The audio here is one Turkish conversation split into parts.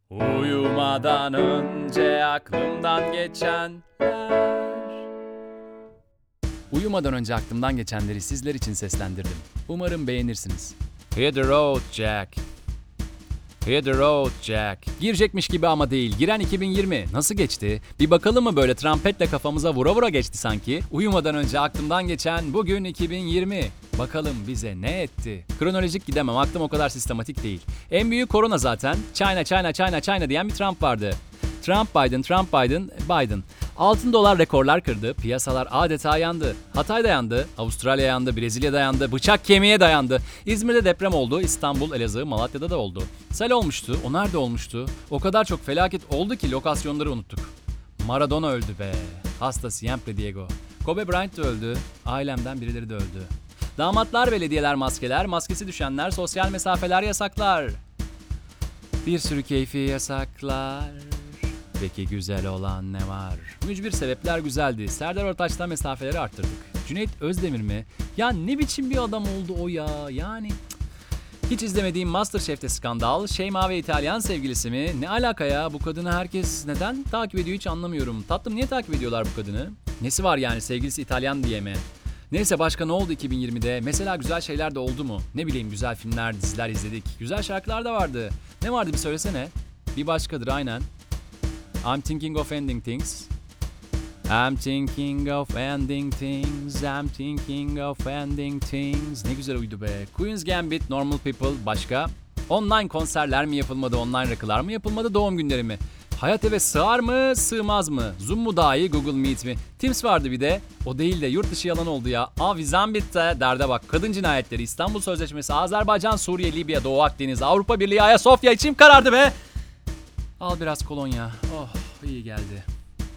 Uyumadan önce aklımdan geçenler. Uyumadan önce aklımdan geçenleri sizler için seslendirdim. Umarım beğenirsiniz. Hit the road Jack. Hit the road Jack. Girecekmiş gibi ama değil. Giren 2020. Nasıl geçti? Bir bakalım mı, böyle trampetle kafamıza vura vura geçti sanki. Uyumadan önce aklımdan geçen bugün 2020. Bakalım bize ne etti? Kronolojik gidemem. Aklım o kadar sistematik değil. En büyük korona zaten. China, China, China, China diyen bir Trump vardı. Trump, Biden, Trump, Biden, Biden. Altın dolar rekorlar kırdı, piyasalar adeta yandı. Hatay dayandı, Avustralya yandı, Brezilya dayandı, bıçak kemiğe dayandı. İzmir'de deprem oldu, İstanbul, Elazığ, Malatya'da da oldu. Sel olmuştu, o nerede olmuştu? O kadar çok felaket oldu ki lokasyonları unuttuk. Maradona öldü be, hasta siempre Diego. Kobe Bryant de öldü, ailemden birileri de öldü. Damatlar, belediyeler, maskeler, maskesi düşenler, sosyal mesafeler, yasaklar. Bir sürü keyfi yasaklar. Peki güzel olan ne var? Mücbir sebepler güzeldi. Serdar Ortaç'tan mesafeleri arttırdık. Cüneyt Özdemir mi? Ya ne biçim bir adam oldu o ya? Yani hiç izlemediğim MasterChef'te skandal. Şeyma ve İtalyan sevgilisi mi? Ne alaka ya? Bu kadını herkes neden takip ediyor hiç anlamıyorum. Tatlım, niye takip ediyorlar bu kadını? Nesi var yani, sevgilisi İtalyan diye mi? Neyse, başka ne oldu 2020'de? Mesela güzel şeyler de oldu mu? Ne bileyim, güzel filmler, diziler izledik. Güzel şarkılar da vardı. Ne vardı bir söylesene. Bir başkadır aynen. I'm thinking of ending things. I'm thinking of ending things. I'm thinking of ending things. Ne güzel uydu be. Queen's Gambit, Normal People, başka? Online konserler mi yapılmadı? Online rakılar mı yapılmadı? Doğum günleri mi? Hayat eve sığar mı? Sığmaz mı? Zoom mu daha iyi? Google Meet mi? Teams vardı bir de. O değil de yurt dışı yalan oldu ya. Vizem bitti. Derde bak. Kadın cinayetleri, İstanbul Sözleşmesi, Azerbaycan, Suriye, Libya, Doğu Akdeniz, Avrupa Birliği, Ayasofya, içim karardı be. Al biraz kolonya. Oh, iyi geldi.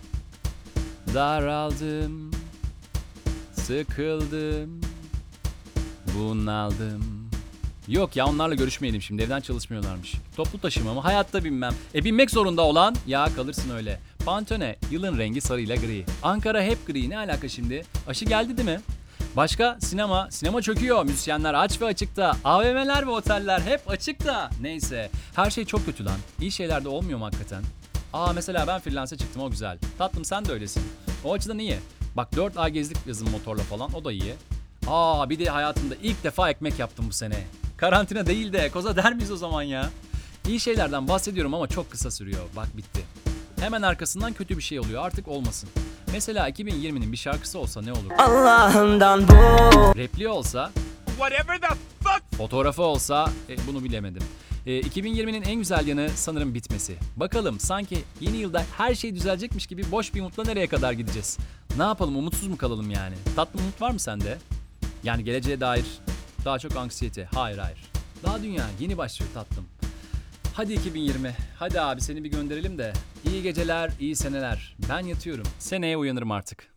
Daraldım, sıkıldım, bunaldım. Yok ya, onlarla görüşmeyelim şimdi, evden çalışmıyorlarmış. Toplu taşıma mı? Hayatta binmem. Binmek zorunda olan ya, kalırsın öyle. Pantone, yılın rengi sarıyla gri. Ankara hep gri, ne alaka şimdi? Aşı geldi değil mi? Başka? Sinema çöküyor. Müzisyenler aç ve açıkta. AVM'ler ve oteller hep açıkta. Neyse. Her şey çok kötü lan. İyi şeyler de olmuyor mu hakikaten? Mesela ben freelance'e çıktım, o güzel. Tatlım, sen de öylesin. O açıdan iyi. Bak 4 ay gezdik yazın motorla falan, o da iyi. Bir de hayatımda ilk defa ekmek yaptım bu sene. Karantina değil de koza der miyiz o zaman ya? İyi şeylerden bahsediyorum ama çok kısa sürüyor. Bak bitti. Hemen arkasından kötü bir şey oluyor, artık olmasın. Mesela 2020'nin bir şarkısı olsa ne olur? Allah'ından bu. Repliği olsa, Whatever the fuck. fotoğrafı olsa, bunu bilemedim. 2020'nin en güzel yanı sanırım bitmesi. Bakalım, sanki yeni yılda her şey düzelecekmiş gibi boş bir umutla nereye kadar gideceğiz? Ne yapalım, umutsuz mu kalalım yani? Tatlı umut var mı sende? Yani geleceğe dair daha çok anksiyete. Hayır. Daha dünya yeni başlıyor tatlım. Hadi 2020. Hadi abi, seni bir gönderelim de. İyi geceler, iyi seneler. Ben yatıyorum. Seneye uyanırım artık.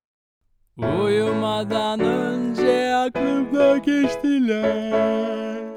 Uyumadan önce aklımda geçtiler.